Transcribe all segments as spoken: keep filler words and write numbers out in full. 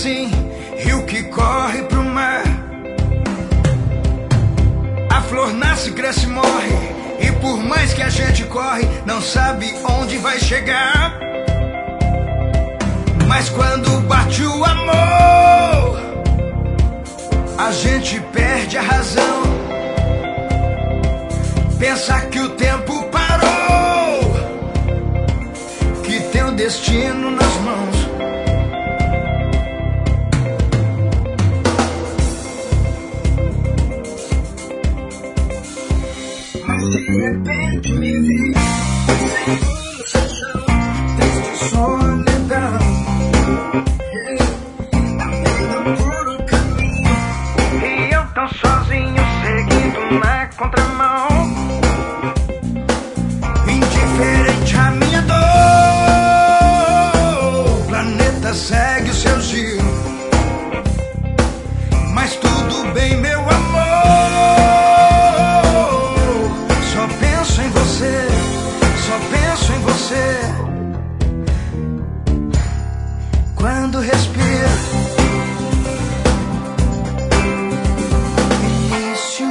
assim, rio que corre pro mar. A flor nasce, cresce e morre, e por mais que a gente corre, não sabe onde vai chegar. Mas quando bate o amor, a gente perde a razão. Pensa que o tempo parou, que tem o destino nas mãos. De repente me vi sem luz, sem chão, triste solidão, andando por um caminho, e eu tão sozinho seguindo na contramão. Indiferente à minha dor, o planeta segue o seu giro. Mas tudo bem, meu amor, quando respiro, início,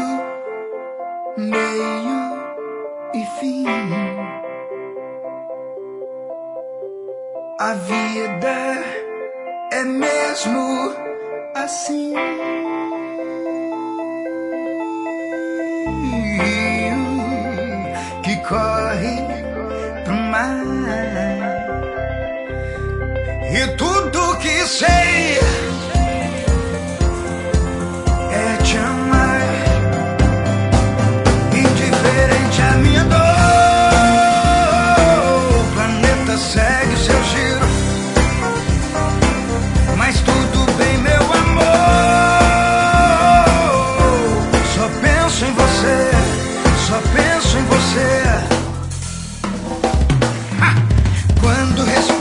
meio e fim. A vida é mesmo assim. Rio que corre pro mar. E tudo que sei é te amar. Indiferente à minha dor, o planeta segue o seu giro. Mas tudo bem, meu amor, só penso em você, só penso em você. Ha! Quando respiro,